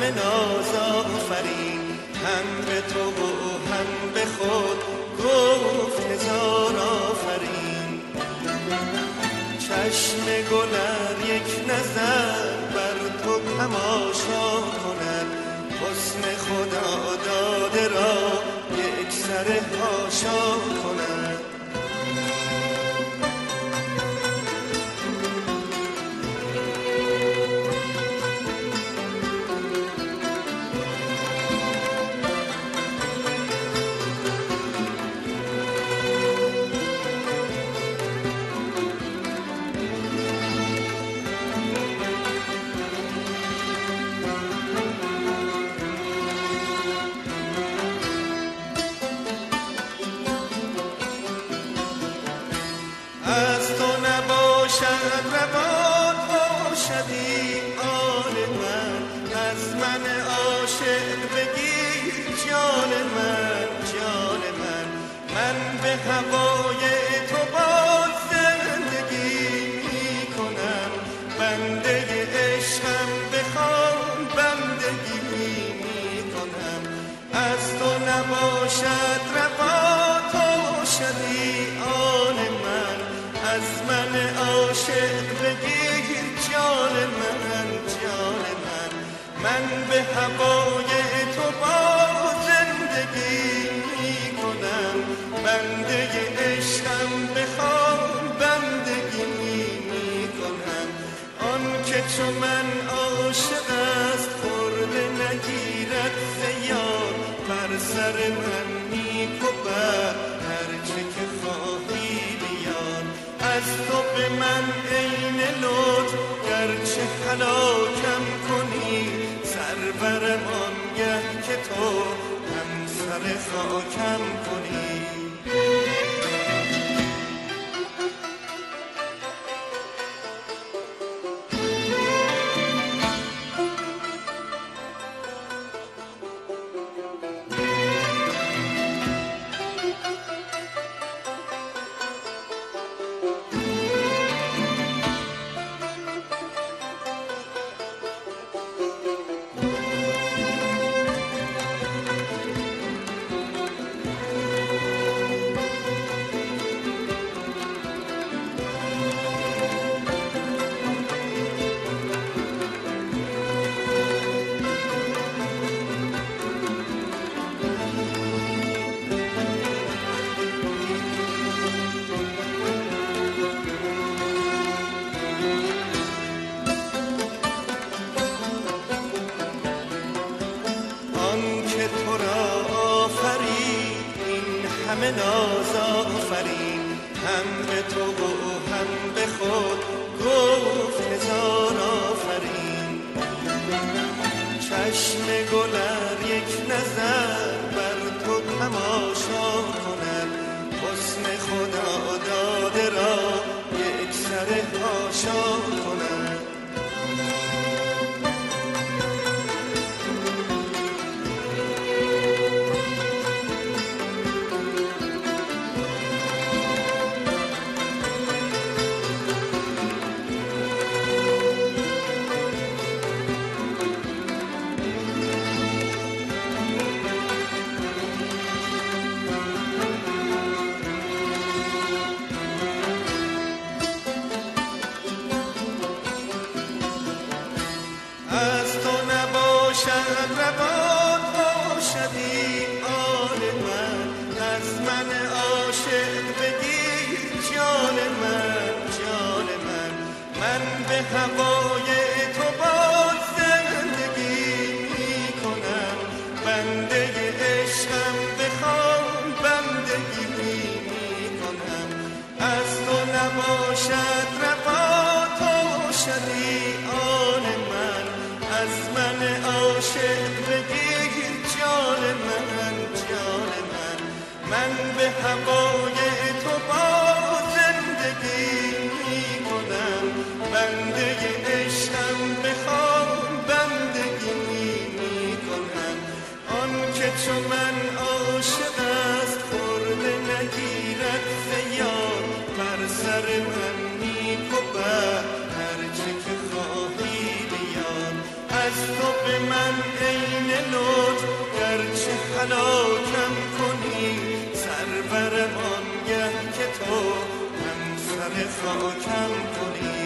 همه ناز آفرین، هم به تو و هم به خود گفت هزار آفرین. چشم گلر یک نظر بر تو تماشا کند، حسن خدا داده را یک سر حاشا کند. از تو نباشد روان باشدی آن من، از من عاشق بگیر جان من، جان من. من به هوای تو باز زندگی می کنم، بنده عشقم بخوان بندگی می کنم. از تو نباشد روان باشدی آن من، از من عاشق بگیر جان من، جان من. من به هوای تو با زندگی می کنم، بنده عشقم بخوان بندگی می کنم. آن که چو من عاشق است خورده نگیرد ز یار، بر سر من می کوبد هرچه که خواهی بیار. از تو به من عین لطف گرچه هلاکم کنی، سر برم آنگه که تو هم سر خاکم کنی. همه ناز آفرین، هم به تو و هم به خود گفت هزار آفرین. چشم گلر یک نظر بر تو تماشا کند، حسن خدا داده را یک سر حاشا کند. از تو نباشد روان باشدی آن من، از من عاشق بگیر جان من، جان من. من به هوای تو باز زندگی می کنم، بنده عشقم بخوان بندگی می کنم. از تو نباشد روان باشدی آن من، از من عاشق بگیر جان من، جان من. من به هوای تو با زندگی می کنم، بنده عشقم بخوان بندگی می کنم. آن که چو من عاشق است خورده نگیرد ز یار، بر سر من می کوبد هرچه که خواهی بیار. از تو من عین لطف گرچه هلاکم کنی، سر برمان گه که تو هم سر خاکم کنی.